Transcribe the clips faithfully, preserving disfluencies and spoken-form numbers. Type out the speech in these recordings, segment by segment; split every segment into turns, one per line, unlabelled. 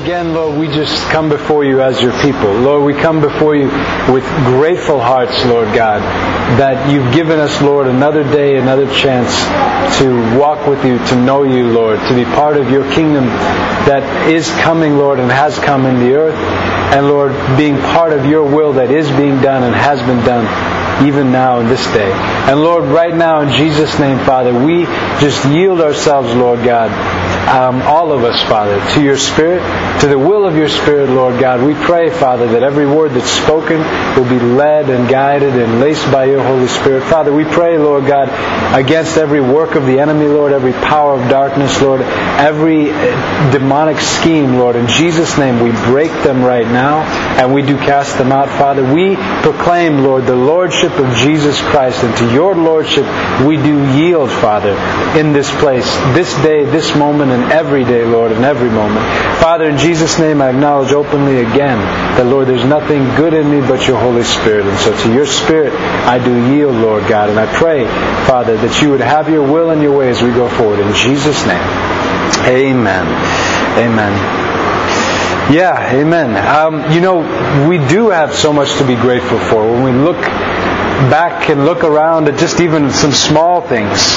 again, Lord, we just come before you as your people. Lord, we come before you with grateful hearts, Lord God, that you've given us, Lord, another day, another chance to walk with you, to know you, Lord, to be part of your kingdom that is coming, Lord, and has come in the earth. And Lord, being part of your will that is being done and has been done even now in this day. And Lord, right now in Jesus' name, Father, we just yield ourselves, Lord God, um, all of us, Father, to your Spirit, to the will of your Spirit, Lord God. We pray, Father, that every word that's spoken will be led and guided and laced by your Holy Spirit. Father, we pray, Lord God, against every work of the enemy, Lord, every power of darkness, Lord, every demonic scheme, Lord. In Jesus' name, we break them right now and we do cast them out, Father. We proclaim, Lord, the Lordship of Jesus Christ, and to your Lordship we do yield, Father, in this place, this day, this moment, and every day, Lord, in every moment. Father, in Jesus' name, I acknowledge openly again that, Lord, there's nothing good in me but your Holy Spirit. And so to your Spirit, I do yield, Lord God. And I pray, Father, that you would have your will and your way as we go forward. In Jesus' name, amen. Amen. Yeah, amen. Um, you know, we do have so much to be grateful for. When we look back and look around at just even some small things.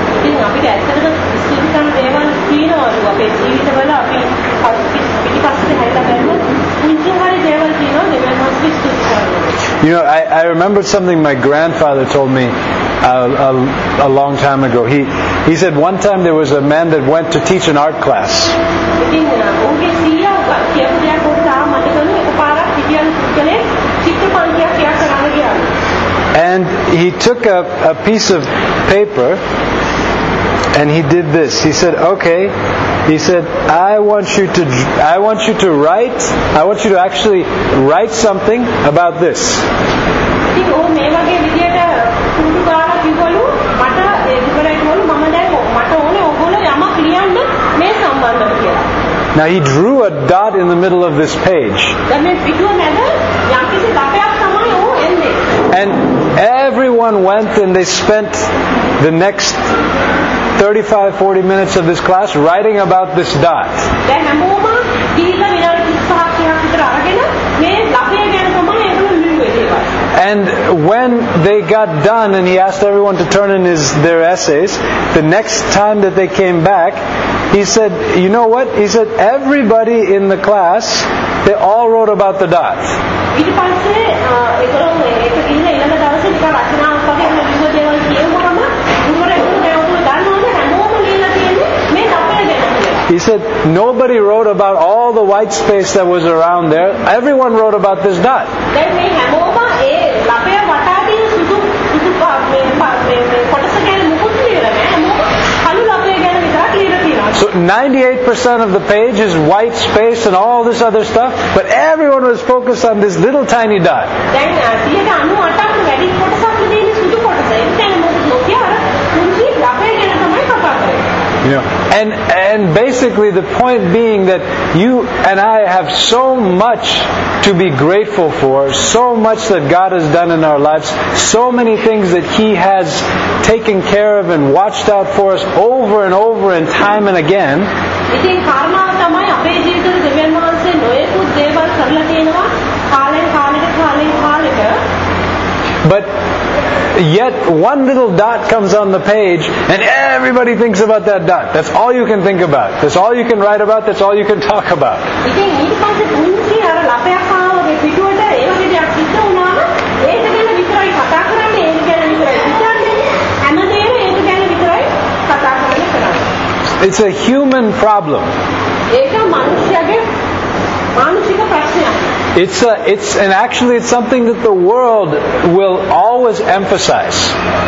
You know, I, I remembered something my grandfather told me uh, a, a long time ago. He he said one time there was a man that went to teach an art class. And he took a, a piece of paper and he did this. He said, okay, he said, I want you to I want you to write, I want you to actually write something about this. Now he drew a dot in the middle of this page. And everyone went and they spent the next thirty-five, forty minutes of this class writing about this dot. And when they got done and he asked everyone to turn in his their essays, the next time that they came back, he said, you know what? He said, everybody in the class, they all wrote about the dot. He said, nobody wrote about all the white space that was around there. Everyone wrote about this dot. So ninety-eight percent of the page is white space and all this other stuff, but everyone was focused on this little tiny dot. You know, and and basically the point being that you and I have so much to be grateful for, so much that God has done in our lives, so many things that He has taken care of and watched out for us over and over and time and again. But yet one little dot comes on the page and everybody thinks about that dot. That's all you can think about. That's all you can write about. That's all you can talk about. It's a human problem. It's a, it's and actually it's something that the world will always emphasize.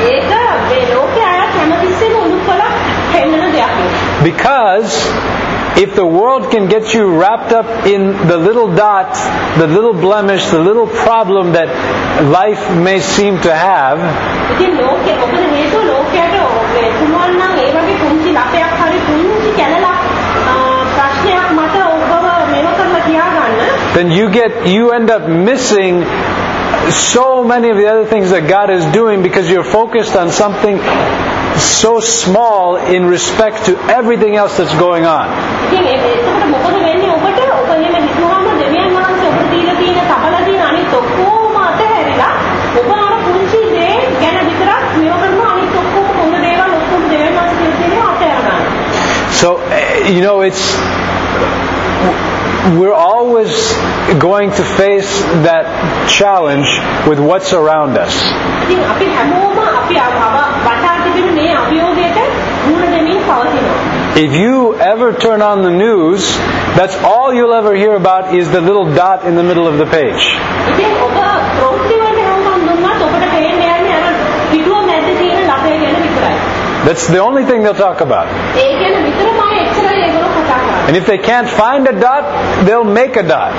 Because if the world can get you wrapped up in the little dot, the little blemish, the little problem that life may seem to have, then you get you end up missing so many of the other things that God is doing because you're focused on something so small in respect to everything else that's going on. you know, it's we're always going to face that challenge with what's around us. If you ever turn on the news, that's all you'll ever hear about is the little dot in the middle of the page. That's the only thing they'll talk about. And if they can't find a dot, they'll make a dot.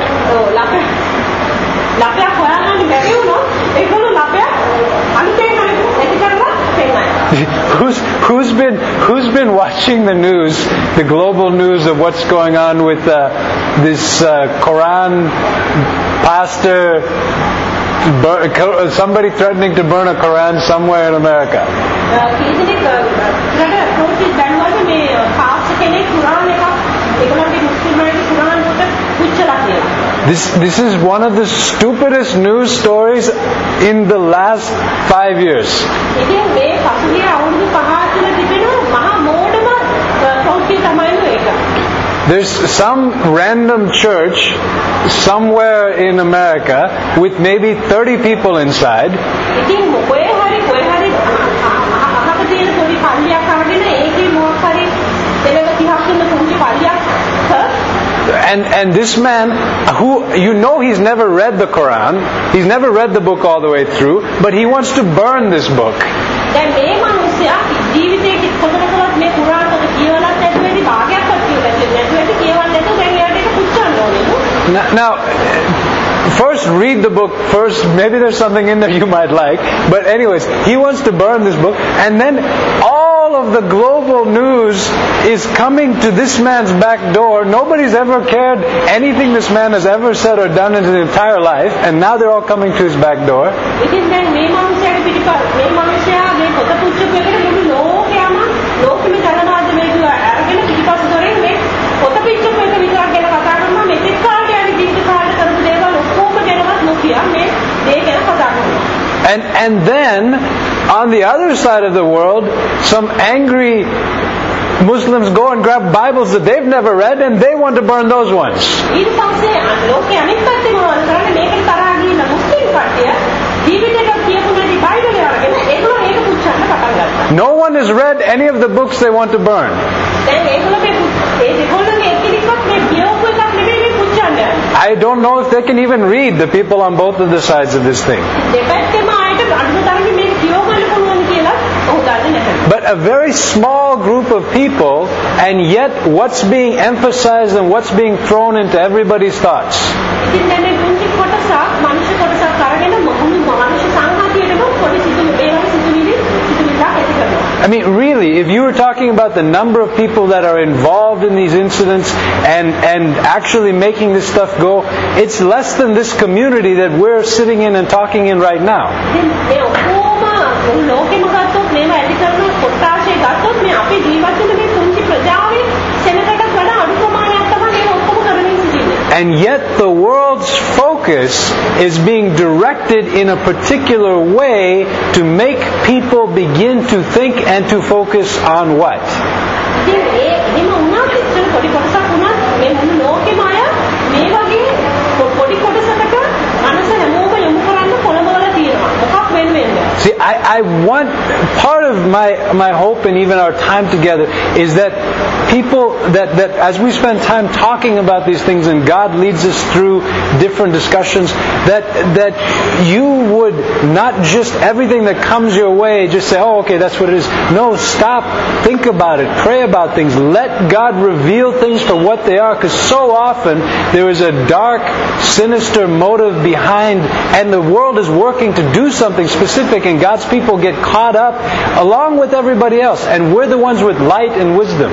Who's who's been who's been watching the news, the global news of what's going on with uh, this uh, Quran pastor, bur- somebody threatening to burn a Quran somewhere in America? This this is one of the stupidest news stories in the last five years. There's some random church somewhere in America with maybe thirty people inside. And and this man, who you know he's never read the Quran, he's never read the book all the way through, but he wants to burn this book. Now, now, first read the book first. Maybe there's something in there you might like. But anyways, he wants to burn this book, and then all of the global news is coming to this man's back door. Nobody's ever cared anything this man has ever said or done in his entire life, and now they're all coming to his back door. And and then, on the other side of the world, some angry Muslims go and grab Bibles that they've never read, and they want to burn those ones. No one has read any of the books they want to burn. I don't know if they can even read, the people on both of the sides of this thing. But a very small group of people, and yet what's being emphasized and what's being thrown into everybody's thoughts. I mean, really, if you were talking about the number of people that are involved in these incidents and, and actually making this stuff go, it's less than this community that we're sitting in and talking in right now. And yet the world's focus is being directed in a particular way to make people begin to think and to focus on what? See, I, I want, part of my, my hope and even our time together is that people, that, that as we spend time talking about these things and God leads us through different discussions, that that you would not just everything that comes your way, just say, oh, okay, that's what it is. No, stop, think about it, pray about things, let God reveal things for what they are, because so often there is a dark, sinister motive behind, and the world is working to do something specific, and God's people get caught up along with everybody else, and we're the ones with light and wisdom.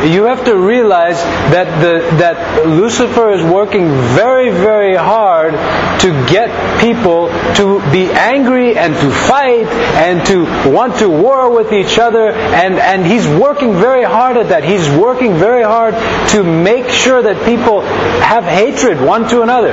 you have to realize that the that Lucifer is working very, very hard to get people to be angry and to fight and to want to war with each other, and, and he's working very hard at that. He's working very hard to make sure that people have hatred one to another.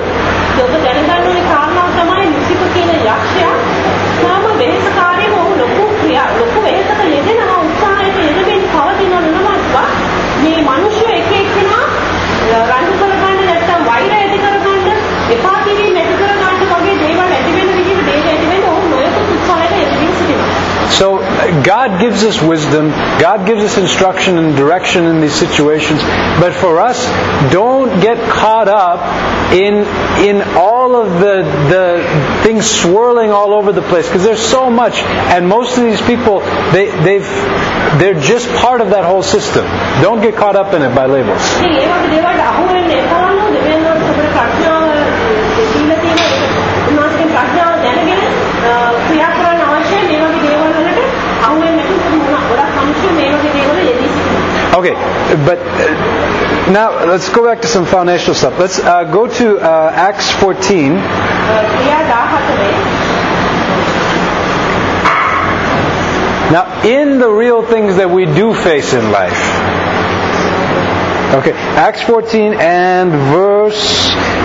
So God gives us wisdom, God gives us instruction and direction in these situations, but for us, don't get caught up in in all of the the things swirling all over the place, because there's so much, and most of these people, they they've they're just part of that whole system. Don't get caught up in it by labels. Okay, but uh, now let's go back to some foundational stuff. Let's uh, go to uh, Acts fourteen. Now, in the real things that we do face in life. Okay, Acts fourteen and verse...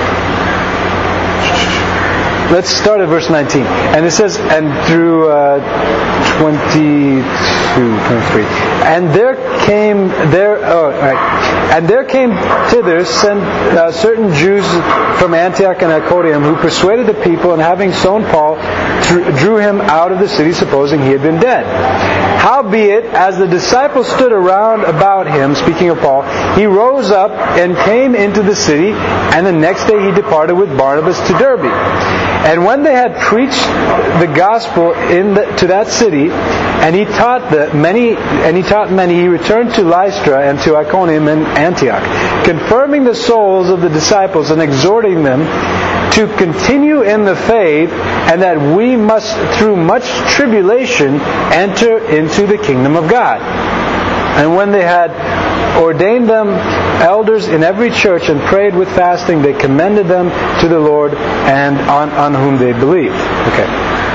Let's start at verse nineteen. And it says, and through uh, twenty-two, twenty-three. And there came there, oh, right. And there came thither sent, uh, certain Jews from Antioch and Iconium, who persuaded the people, and having sown Paul, drew him out of the city, supposing he had been dead. Howbeit, as the disciples stood around about him, speaking of Paul, he rose up and came into the city, and the next day he departed with Barnabas to Derbe. And when they had preached the gospel in the, to that city, and he taught the many, and he taught many, he returned to Lystra and to Iconium and Antioch, confirming the souls of the disciples and exhorting them to continue in the faith, and that we must, through much tribulation, enter into the kingdom of God. And when they had ordained them elders in every church and prayed with fasting, they commended them to the Lord and on, on whom they believed. Okay.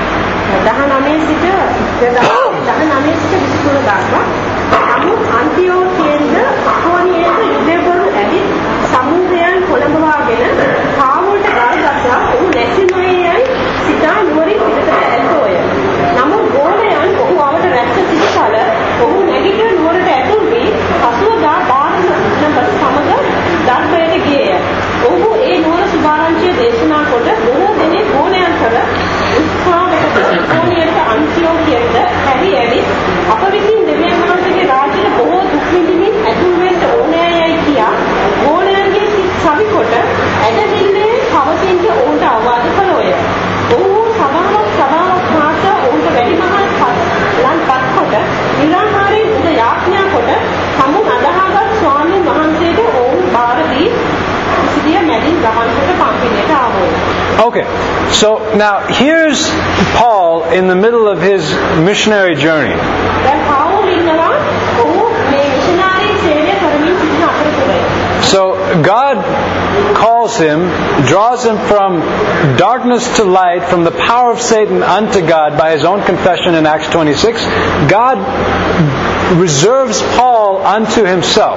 Okay, so now here's Paul in the middle of his missionary journey. So God calls him, draws him from darkness to light, from the power of Satan unto God by his own confession in Acts twenty-six. God reserves Paul unto himself.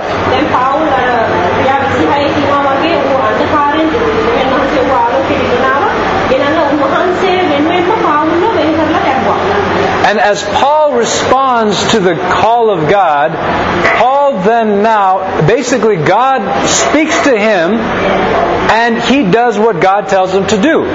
And as Paul responds to the call of God, Paul then now, basically God speaks to him and he does what God tells him to do.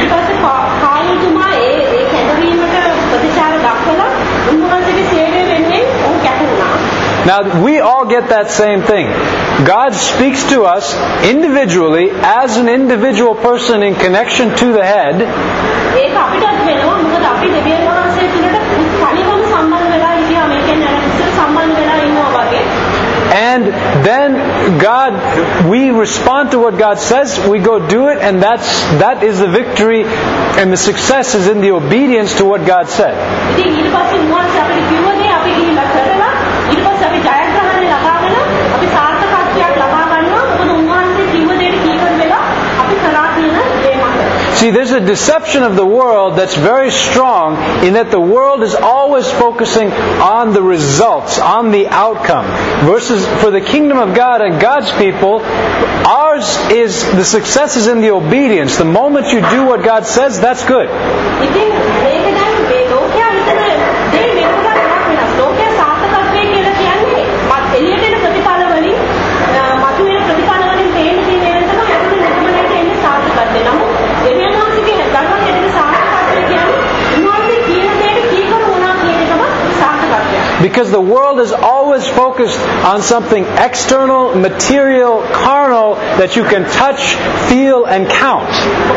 Now, we all get that same thing. God speaks to us individually, as an individual person in connection to the head. And then God, we respond to what God says, we go do it, and that's that is the victory, and the success is in the obedience to what God said. See, there's a deception of the world that's very strong in that the world is always focusing on the results, on the outcome. Versus for the kingdom of God and God's people, ours is the success is in the obedience. The moment you do what God says, that's good. Because the world is always focused on something external, material, carnal that you can touch, feel, and count.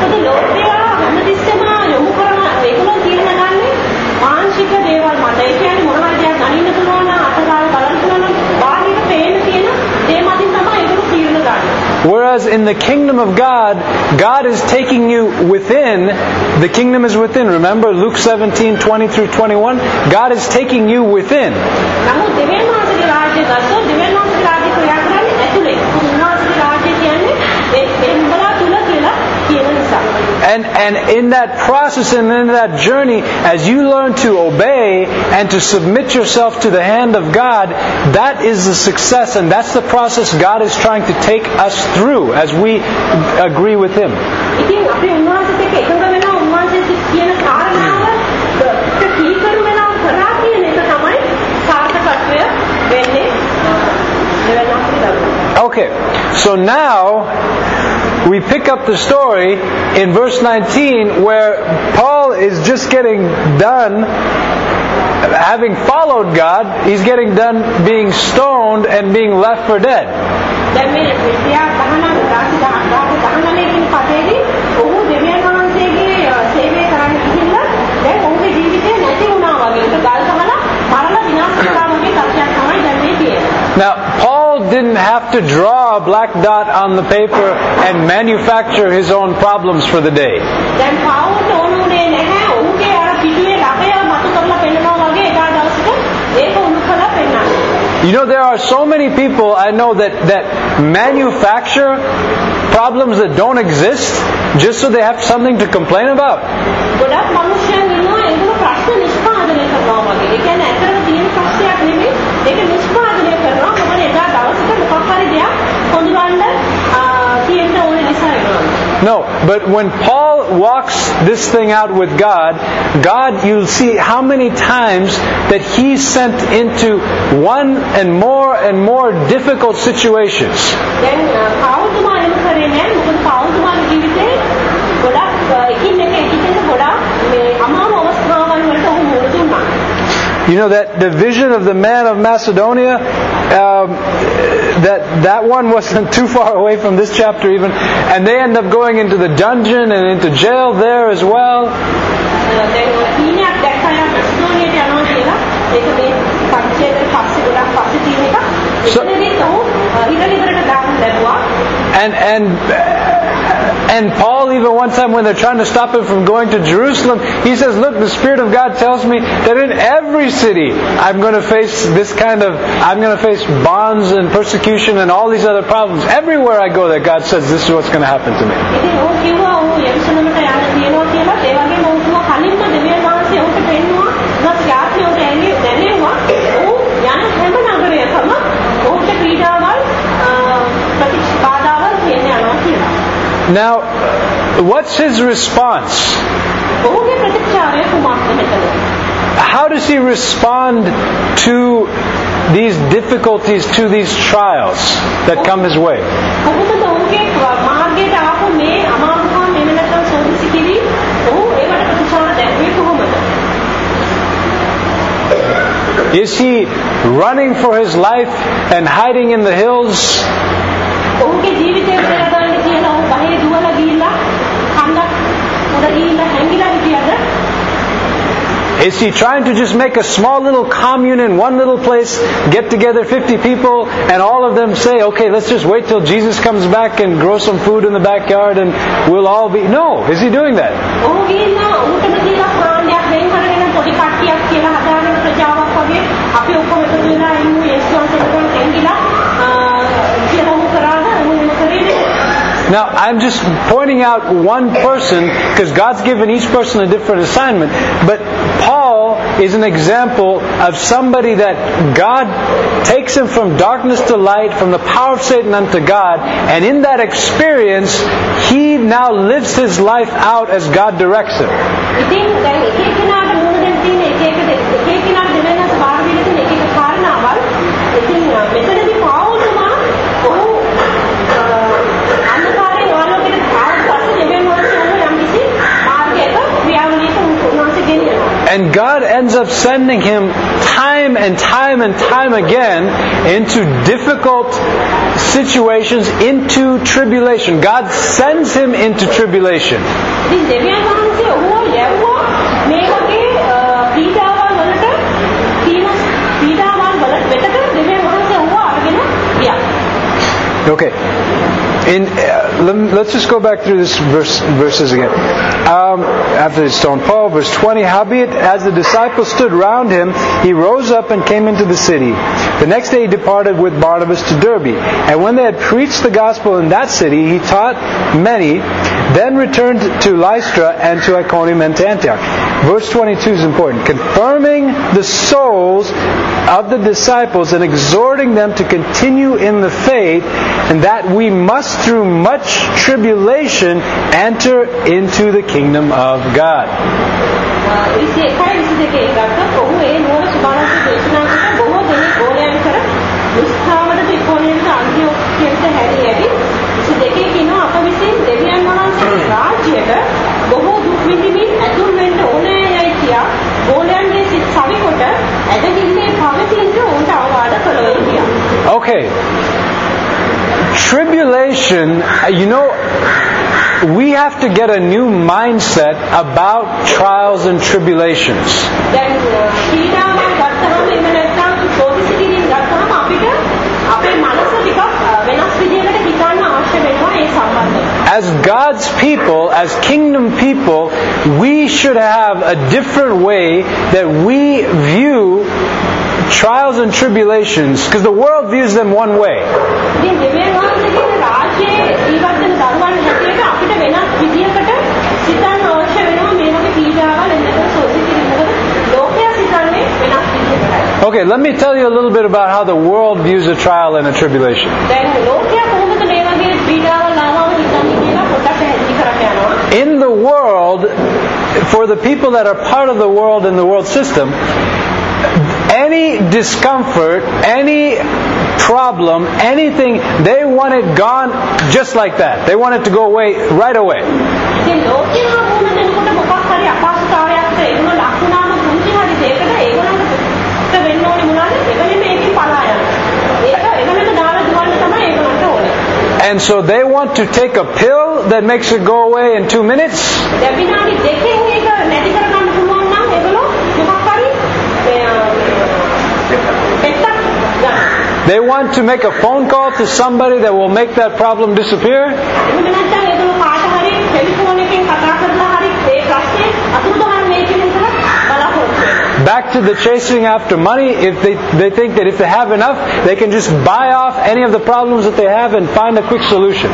Whereas in the kingdom of God, God is taking you within. The kingdom is within. Remember Luke seventeen, twenty through twenty-one? God is taking you within. And, and in that process and in that journey, as you learn to obey and to submit yourself to the hand of God, that is the success, and that's the process God is trying to take us through as we agree with Him. Okay, so now we pick up the story in verse nineteen where Paul is just getting done having followed God. He's getting done being stoned and being left for dead. Now, Paul didn't have to draw a black dot on the paper and manufacture his own problems for the day. You know, there are so many people I know that, that manufacture problems that don't exist just so they have something to complain about. No, but when Paul walks this thing out with God, God, you'll see how many times that He's sent into one and more and more difficult situations. You know that the vision of the man of Macedonia, um, that that one wasn't too far away from this chapter even, and they end up going into the dungeon and into jail there as well. So, and and and Paul, even one time when they're trying to stop him from going to Jerusalem, he says, look, the Spirit of God tells me that in every city I'm going to face this kind of, I'm going to face bonds and persecution and all these other problems. Everywhere I go that God says this is what's going to happen to me. Now, what's his response? How does he respond to these difficulties, to these trials that come his way? Is he running for his life and hiding in the hills? Is he trying to just make a small little commune in one little place, get together fifty people, and all of them say, okay, let's just wait till Jesus comes back and grow some food in the backyard and we'll all be... No, is he doing that? Now, I'm just pointing out one person because God's given each person a different assignment. But Paul is an example of somebody that God takes him from darkness to light, from the power of Satan unto God, and in that experience, he now lives his life out as God directs him. And God ends up sending him time and time and time again into difficult situations, into tribulation. God sends him into tribulation. Okay. In, uh, let, let's just go back through this verse, verses again. Um, after the stone, Paul, verse twenty. Howbeit, as the disciples stood round him, he rose up and came into the city. The next day he departed with Barnabas to Derbe. And when they had preached the gospel in that city, he taught many. Then returned to Lystra and to Iconium and to Antioch. Verse twenty-two is important. Confirming the souls of the disciples and exhorting them to continue in the faith, and that we must through much tribulation enter into the kingdom of God. Okay. Tribulation, you know, we have to get a new mindset about trials and tribulations. As God's people, as kingdom people, we should have a different way that we view trials and tribulations, because the world views them one way. Okay, let me tell you a little bit about how the world views a trial and a tribulation. In the world, for the people that are part of the world and the world system, any discomfort, any problem, anything, they want it gone just like that. They want it to go away right away. And so they want to take a pill that makes it go away in two minutes. They want to make a phone call to somebody that will make that problem disappear. Back to the chasing after money. If they they think that if they have enough, they can just buy off any of the problems that they have and find a quick solution.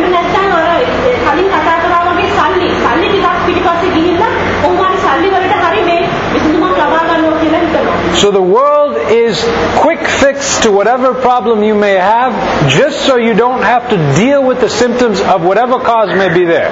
So the world is quick fix to whatever problem you may have, just so you don't have to deal with the symptoms of whatever cause may be there.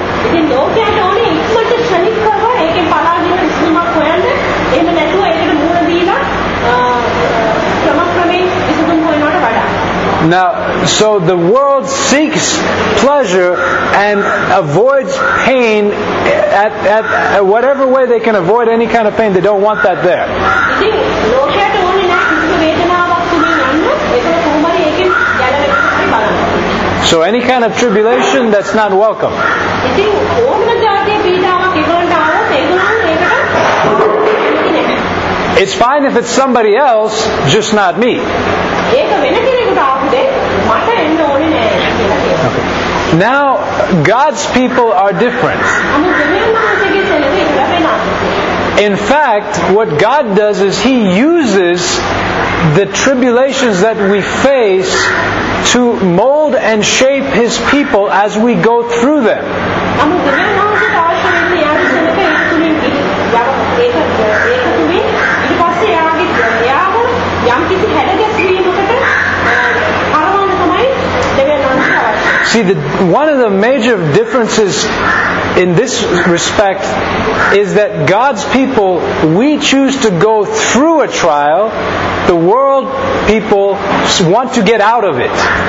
Now, so the world seeks pleasure and avoids pain at, at, at whatever way they can avoid any kind of pain. They don't want that there. So any kind of tribulation, that's not welcome. It's fine if it's somebody else, just not me. Okay. Now, God's people are different. In fact, what God does is He uses the tribulations that we face to mold and shape His people as we go through them. See, the, one of the major differences in this respect is that God's people, we choose to go through a trial. The world people want to get out of it.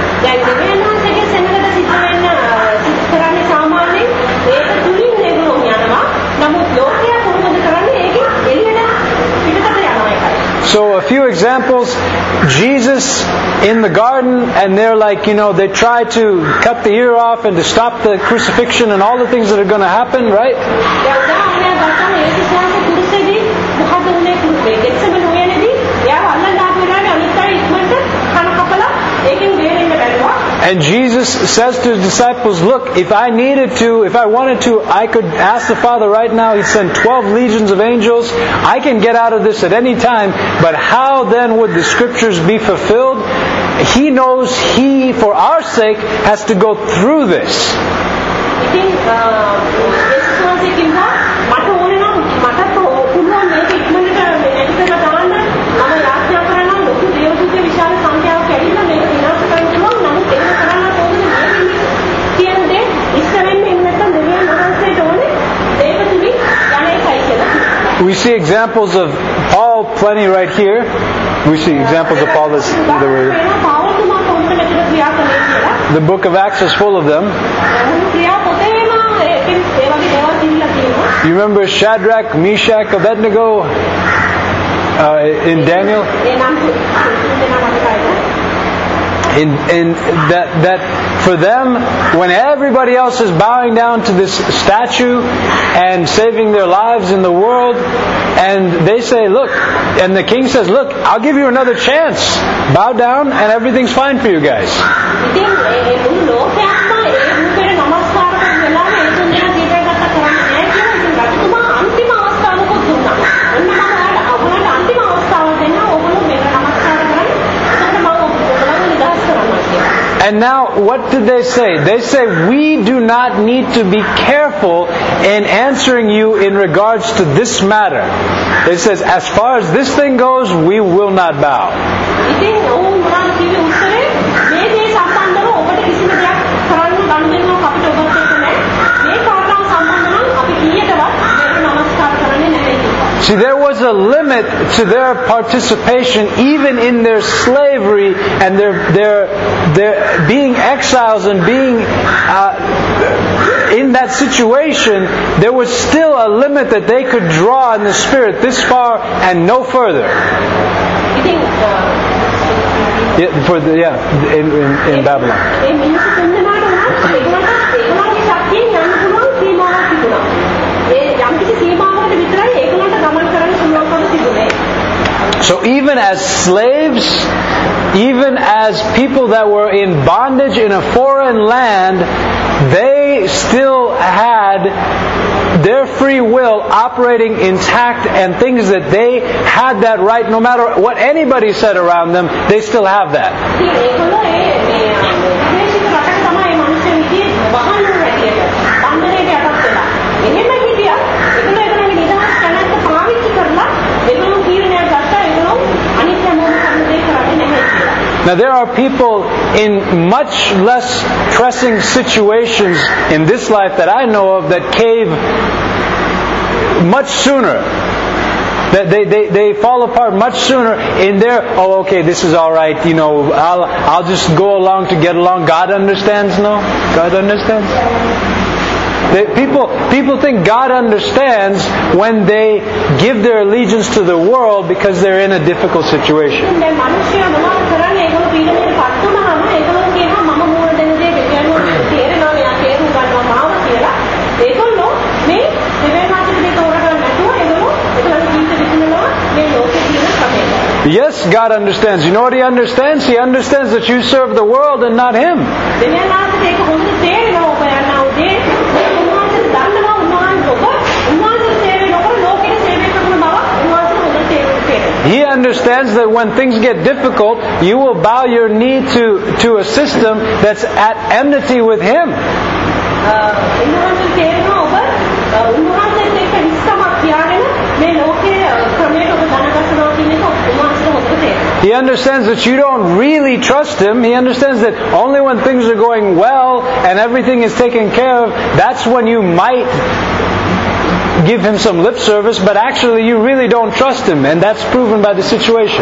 So a few examples. Jesus in the garden, and they're like, you know, they try to cut the ear off and to stop the crucifixion and all the things that are going to happen, right? And Jesus says to His disciples, look, if I needed to, if I wanted to, I could ask the Father right now, He'd send twelve legions of angels. I can get out of this at any time, but how then would the Scriptures be fulfilled? He knows He, for our sake, has to go through this. We see examples of Paul plenty right here. We see examples of Paul that's the way. The book of Acts is full of them. You remember Shadrach, Meshach, Abednego uh, in Daniel? In, in that, that for them, when everybody else is bowing down to this statue and saving their lives in the world, and they say, look, and the king says, look, I'll give you another chance. Bow down and everything's fine for you guys. And now, what did they say? They say, we do not need to be careful in answering you in regards to this matter. It says, as far as this thing goes, we will not bow. See, there was a limit to their participation even in their slavery and their their their being exiles and being uh, in that situation. There was still a limit that they could draw in the spirit this far and no further. Yeah, for the, yeah, in, in, in Babylon. So even as slaves, even as people that were in bondage in a foreign land, they still had their free will operating intact, and things that they had that right, no matter what anybody said around them, they still have that. Now there are people in much less pressing situations in this life that I know of that cave much sooner. That they, they, they fall apart much sooner in their, oh okay, this is alright, you know, I'll I'll just go along to get along. God understands, no? God understands? They, people people think God understands when they give their allegiance to the world because they're in a difficult situation. Yes, God understands. You know what He understands? He understands that you serve the world and not Him. He understands understands that when things get difficult, you will bow your knee to, to a system that's at enmity with Him. He understands that you don't really trust Him. He understands that only when things are going well and everything is taken care of, that's when you might give Him some lip service, but actually you really don't trust Him, and that's proven by the situation.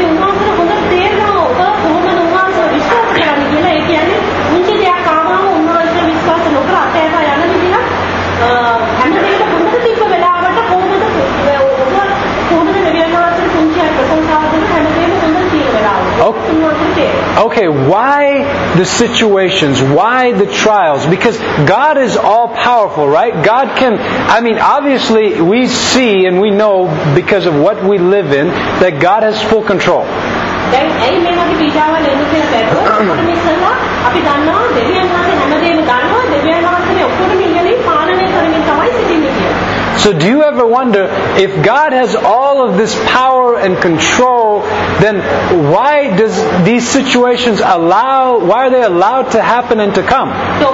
Okay, why the situations? Why the trials? Because God is all-powerful, right? God can, I mean, obviously we see and we know because of what we live in that God has full control. So do you ever wonder, if God has all of this power and control, then why does these situations allow, why are they allowed to happen and to come?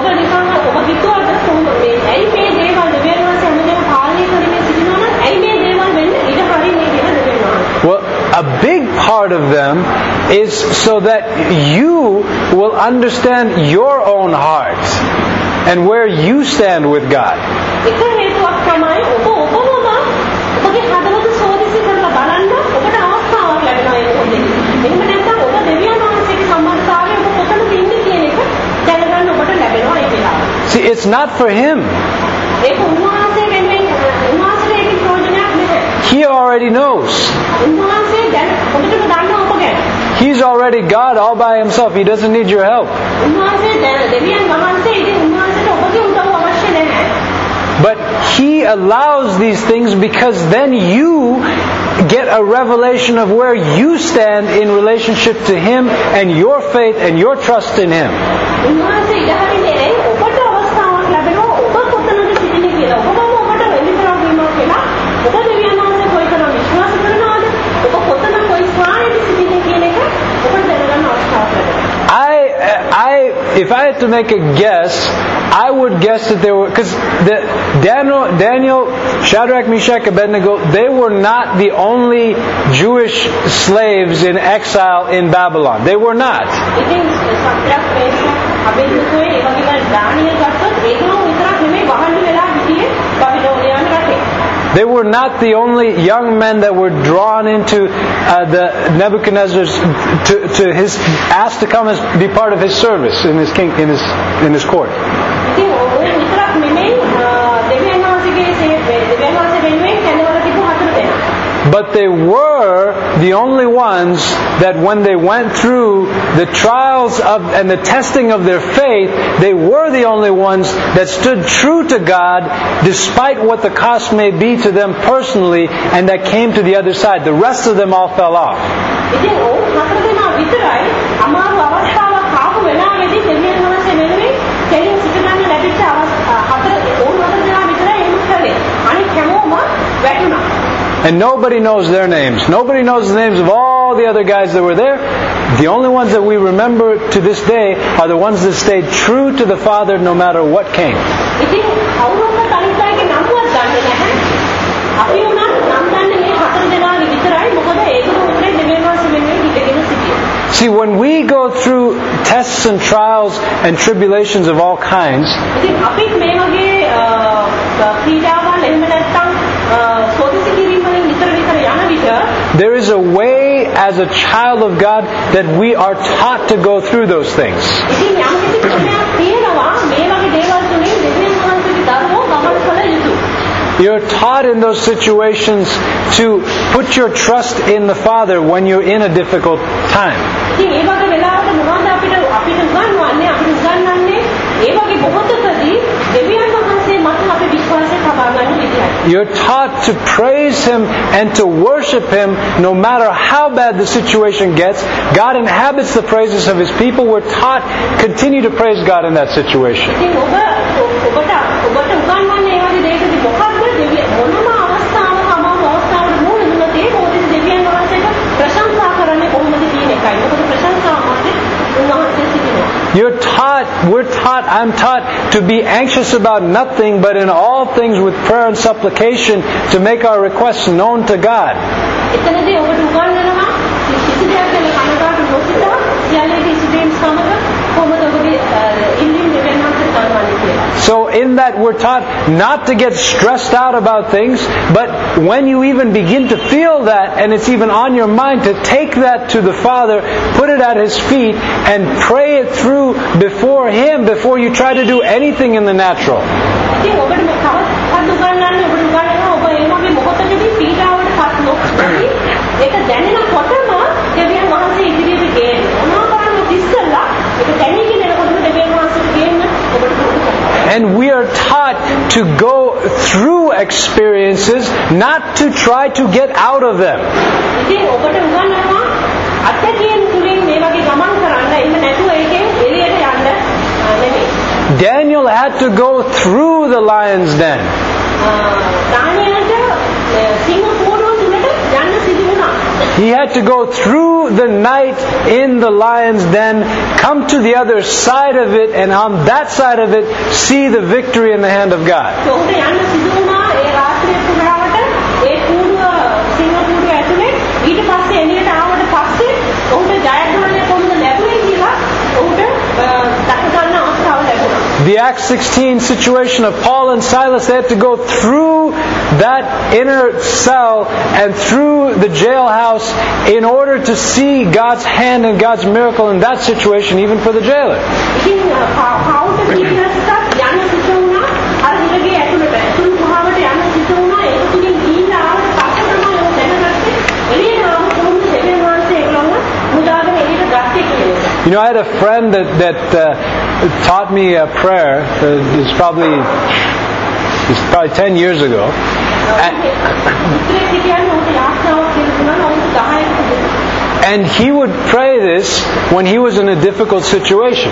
Well, a big part of them is so that you will understand your own heart and where you stand with God. See, it's not for Him. He already knows. He's already God all by Himself. He doesn't need your help. But He allows these things because then you get a revelation of where you stand in relationship to Him and your faith and your trust in Him. I, I, if I had to make a guess, I would guess that there were, because the Daniel, Daniel, Shadrach, Meshach, Abednego, they were not the only Jewish slaves in exile in Babylon. They were not. They were not the only young men that were drawn into uh, the Nebuchadnezzar's to, to his asked to come as be part of his service in his king in his in his court. But they were the only ones that when they went through the trials of and the testing of their faith, they were the only ones that stood true to God despite what the cost may be to them personally, and that came to the other side. The rest of them all fell off. And nobody knows their names. Nobody knows the names of all the other guys that were there. The only ones that we remember to this day are the ones that stayed true to the Father no matter what came. See, when we go through tests and trials and tribulations of all kinds, there is a way as a child of God that we are taught to go through those things. You're taught in those situations to put your trust in the Father when you're in a difficult time. You're taught to praise Him and to worship Him no matter how bad the situation gets. God inhabits the praises of His people. We're taught continue to praise God in that situation. You're taught, we're taught, I'm taught to be anxious about nothing, but in all things with prayer and supplication to make our requests known to God. So in that we're taught not to get stressed out about things, but when you even begin to feel that and it's even on your mind, to take that to the Father, put it at His feet and pray it through before Him before you try to do anything in the natural. And we are taught to go through experiences, not to try to get out of them. Daniel had to go through the lion's den. He had to go through the night in the lion's den, come to the other side of it, and on that side of it, see the victory in the hand of God. The Acts sixteen situation of Paul and Silas, they had to go through that inner cell and through the jailhouse in order to see God's hand and God's miracle in that situation, even for the jailer. You know, I had a friend that, that uh, taught me a prayer. Uh, it's probably it's probably ten years ago. And, and he would pray this when he was in a difficult situation.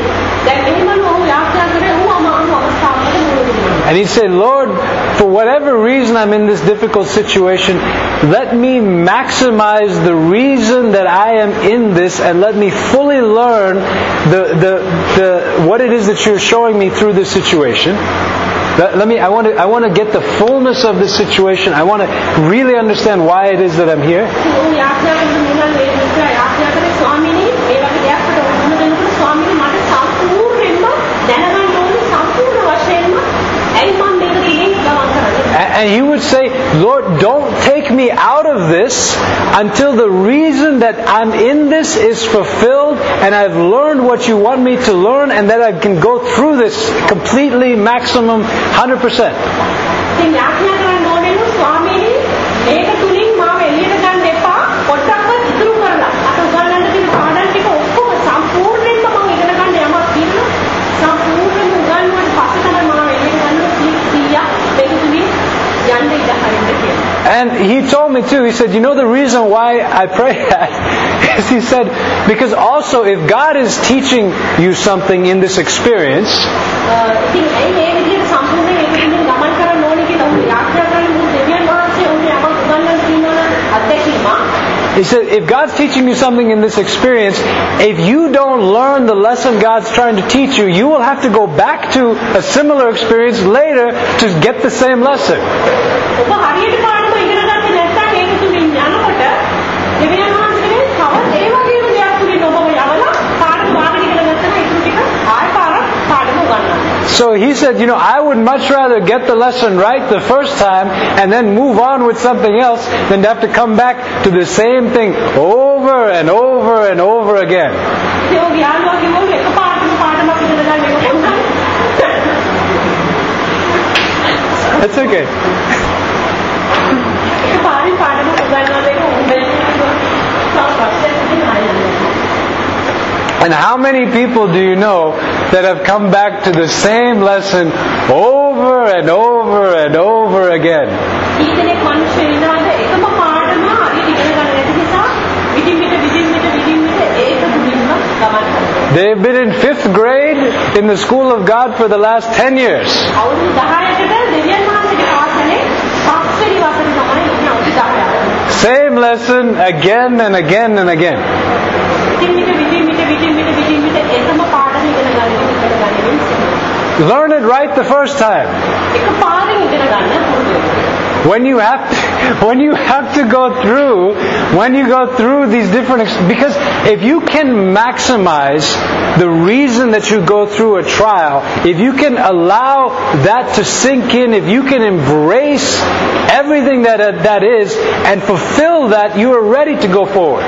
And he'd say, Lord, for whatever reason I'm in this difficult situation, let me maximize the reason that I am in this, and let me fully learn the the, the what it is that you're showing me through this situation. Let, let me. I want to. I want to get the fullness of this situation. I want to really understand why it is that I'm here. And he would say, Lord, don't take me out of this until the reason that I'm in this is fulfilled and I've learned what you want me to learn, and that I can go through this completely, maximum, one hundred percent. And he told me too, he said, you know the reason why I pray that is, he said, because also if God is teaching you something in this experience, he said, if God's teaching you something in this experience, if you don't learn the lesson God's trying to teach you, you will have to go back to a similar experience later to get the same lesson. So he said, you know, I would much rather get the lesson right the first time and then move on with something else than to have to come back to the same thing over and over and over again. That's okay. And how many people do you know that have come back to the same lesson over and over and over again? They've been in fifth grade in the school of God for the last ten years. Same lesson again and again and again. learn it right the first time. When you have to, when you have to go through, when you go through these different, because if you can maximize the reason that you go through a trial, if you can allow that to sink in, if you can embrace everything that that is and fulfill that, you are ready to go forward.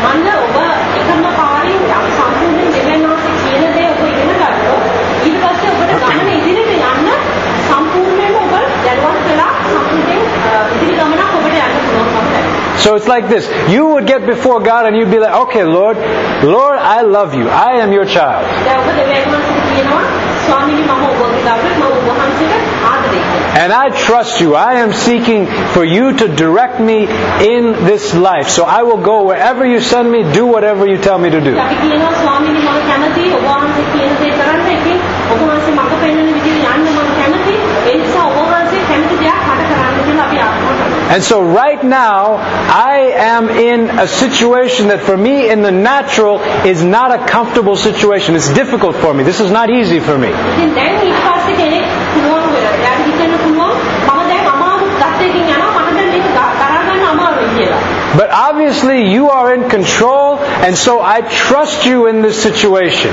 So it's like this. You would get before God and you'd be like, okay, Lord, Lord, I love you. I am your child. And I trust you. I am seeking for you to direct me in this life. So I will go wherever you send me, do whatever you tell me to do. And so right now, I am in a situation that for me in the natural is not a comfortable situation. It's difficult for me. This is not easy for me. But obviously you are in control, and so I trust you in this situation.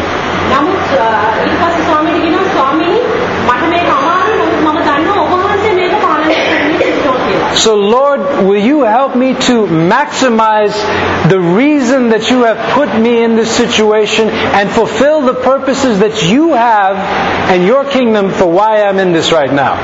So Lord, will you help me to maximize the reason that you have put me in this situation and fulfill the purposes that you have and your kingdom for why I'm in this right now.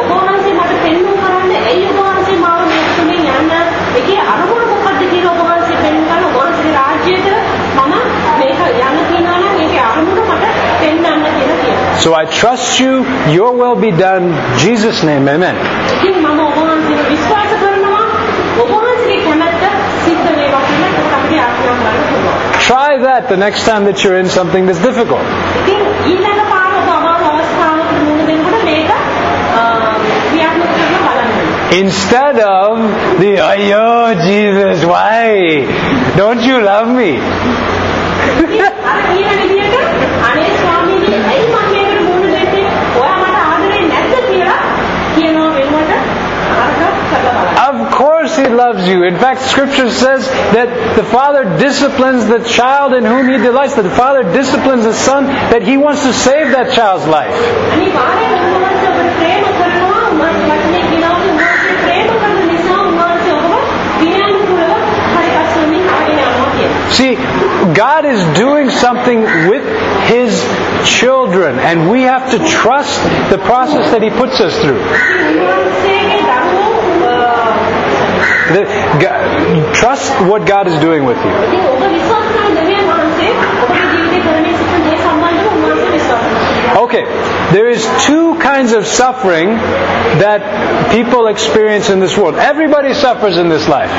So I trust you, your will be done. In Jesus' name, amen. Try that the next time that you're in something that's difficult. Instead of the, oh Jesus, why? Don't you love me? Of course He loves you. In fact, Scripture says that the Father disciplines the child in whom He delights. That the Father disciplines the Son, that He wants to save that child's life. See, God is doing something with His children, and we have to trust the process that He puts us through. The, God, trust what God is doing with you. Okay, there is two kinds of suffering that people experience in this world. Everybody suffers in this life.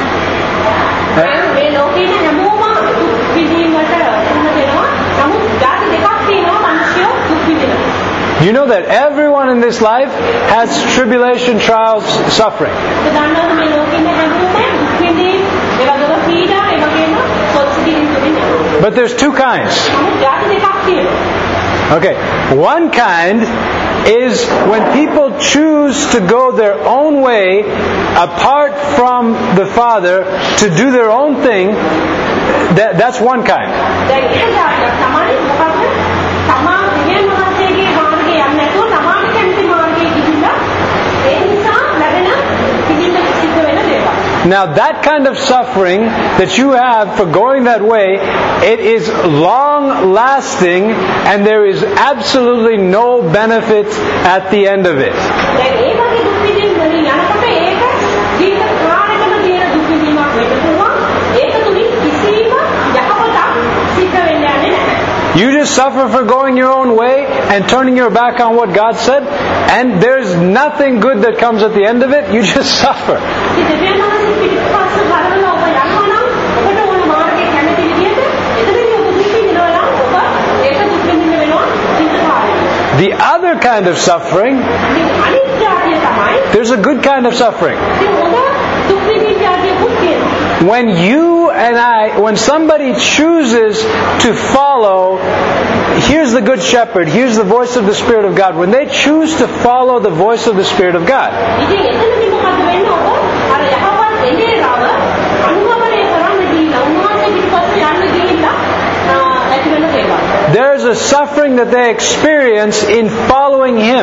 You know that everyone in this life has tribulation, trials, suffering. But there's two kinds. Okay, one kind is when people choose to go their own way apart from the Father to do their own thing. That, that's one kind. Now that kind of suffering that you have for going that way, it is long lasting and there is absolutely no benefit at the end of it. You just suffer for going your own way and turning your back on what God said, and there's nothing good that comes at the end of it. You just suffer. The other kind of suffering, there's a good kind of suffering. When you and I, when somebody chooses to follow here's the Good Shepherd. Here's the voice of the Spirit of God. When they choose to follow the voice of the Spirit of God. There's a suffering that they experience in following Him.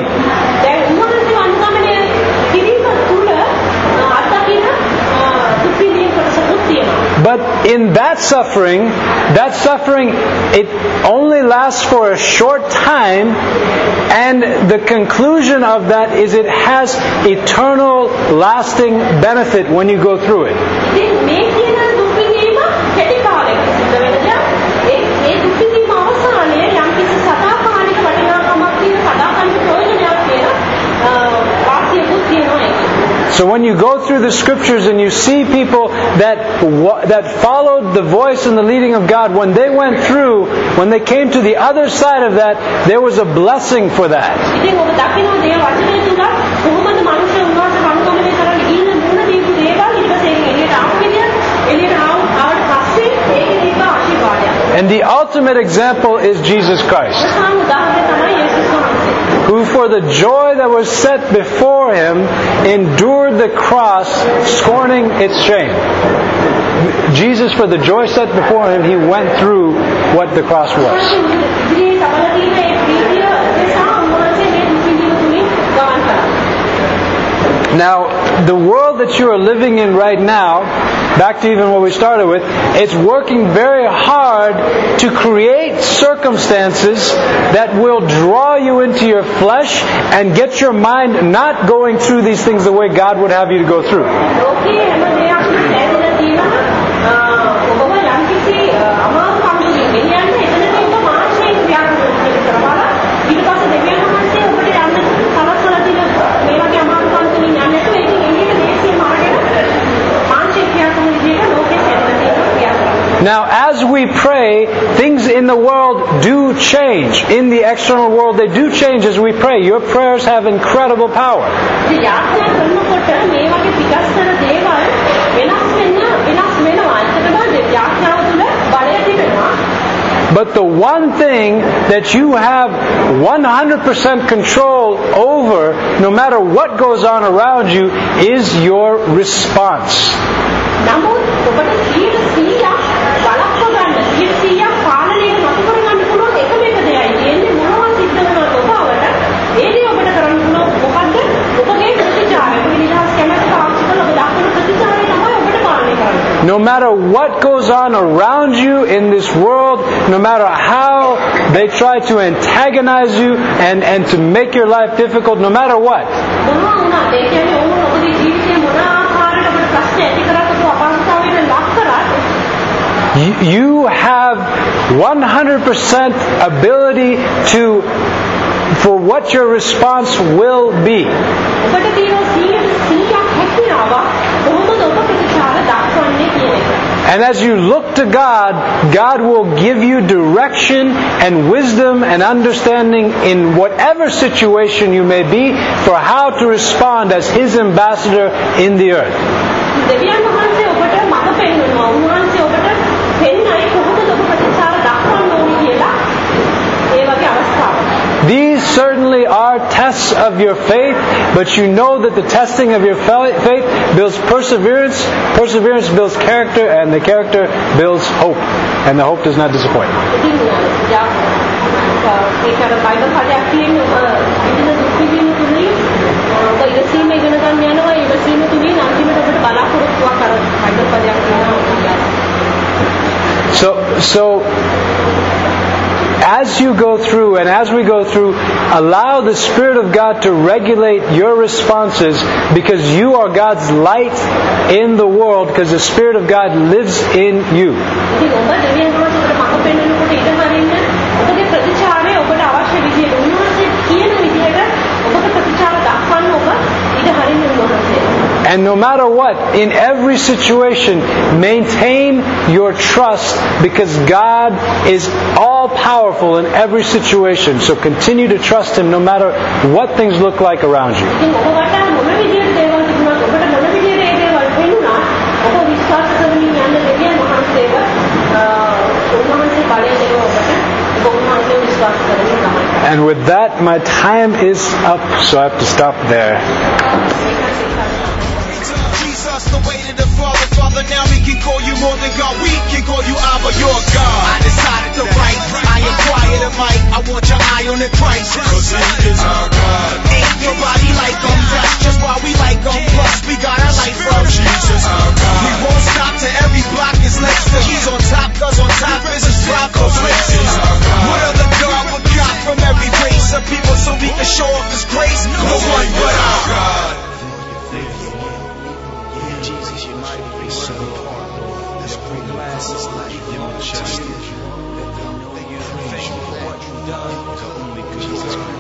But in that suffering, that suffering, it only lasts for a short time, and the conclusion of that is it has eternal, lasting benefit when you go through it. So when you go through the Scriptures and you see people that that followed the voice and the leading of God, when they went through, when they came to the other side of that, there was a blessing for that. And the ultimate example is Jesus Christ, who for the joy that was set before Him endured the cross, scorning its shame. Jesus, for the joy set before Him, He went through what the cross was. Now, the world that you are living in right now, back to even what we started with, it's working very hard to create circumstances that will draw you into your flesh and get your mind not going through these things the way God would have you to go through. Now, as we pray, things in the world do change. In the external world, they do change as we pray. Your prayers have incredible power. But the one thing that you have one hundred percent control over, no matter what goes on around you, is your response. No matter what goes on around you in this world, no matter how they try to antagonize you and, and to make your life difficult, no matter what, you, you have one hundred percent ability to, for what your response will be. And as you look to God, God will give you direction and wisdom and understanding in whatever situation you may be for how to respond as His ambassador in the earth. These certainly are tests of your faith, but you know that the testing of your faith builds perseverance, perseverance builds character, and the character builds hope, and the hope does not disappoint. So, so as you go through and as we go through, allow the Spirit of God to regulate your responses, because you are God's light in the world, because the Spirit of God lives in you. And no matter what, in every situation, maintain your trust, because God is all-powerful in every situation. So continue to trust Him no matter what things look like around you. And with that, my time is up, so I have to stop there.
Jesus, the way to the Father, Father, now we can call you more than God. We can call you Abba, your God. I decided to write. I acquired a mic. I want your eye on the Christ. Cause He is our God. Ain't nobody like Him. That's just why we like Him. Plus, we got our life from Jesus, our God. We won't stop till every block is next to He's on top, cause on top is His drop. What other God would got from every race of people so we can show off His grace? No one but our God. Jesus, you might be so apart, Lord. This great glasses like your chest. That they know you're thankful for what you've done. To only Jesus Christ.